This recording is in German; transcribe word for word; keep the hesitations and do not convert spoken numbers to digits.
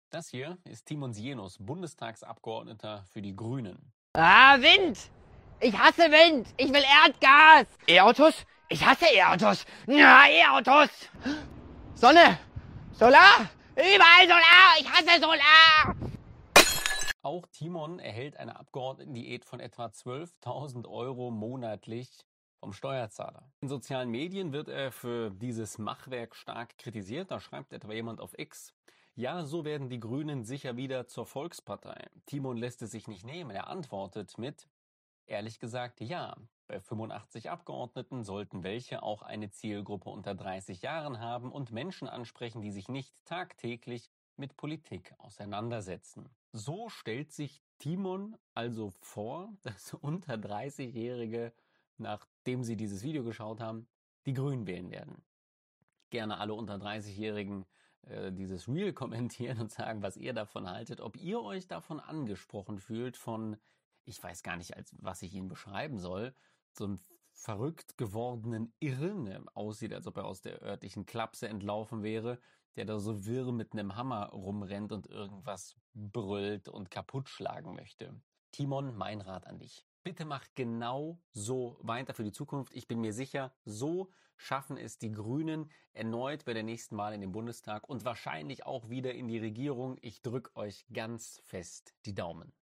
Das hier ist Timon Sienus, Bundestagsabgeordneter für die Grünen. Ah, Wind! Ich hasse Wind! Ich will Erdgas! E-Autos? Ich hasse E-Autos! Ja, E-Autos! Sonne! Solar! Überall Solar! Ich hasse Solar! Auch Timon erhält eine Abgeordnetendiät von etwa zwölftausend Euro monatlich vom Steuerzahler. In sozialen Medien wird er für dieses Machwerk stark kritisiert. Da schreibt etwa jemand auf X: Ja, so werden die Grünen sicher wieder zur Volkspartei. Timon lässt es sich nicht nehmen. Er antwortet mit: Ehrlich gesagt, ja. Bei fünfundachtzig Abgeordneten sollten welche auch eine Zielgruppe unter dreißig Jahren haben und Menschen ansprechen, die sich nicht tagtäglich mit Politik auseinandersetzen. So stellt sich Timon also vor, dass unter dreißig-Jährige, nachdem sie dieses Video geschaut haben, die Grünen wählen werden. Gerne alle unter dreißig-Jährigen äh, dieses Reel kommentieren und sagen, was ihr davon haltet, ob ihr euch davon angesprochen fühlt, von, ich weiß gar nicht, als was ich ihn beschreiben soll, so einen verrückt gewordenen Irren, der aussieht, als ob er aus der örtlichen Klapse entlaufen wäre, der da so wirr mit einem Hammer rumrennt und irgendwas brüllt und kaputt schlagen möchte. Timon, mein Rat an dich: Bitte mach genau so weiter für die Zukunft. Ich bin mir sicher, so schaffen es die Grünen erneut bei der nächsten Wahl in den Bundestag und wahrscheinlich auch wieder in die Regierung. Ich drücke euch ganz fest die Daumen.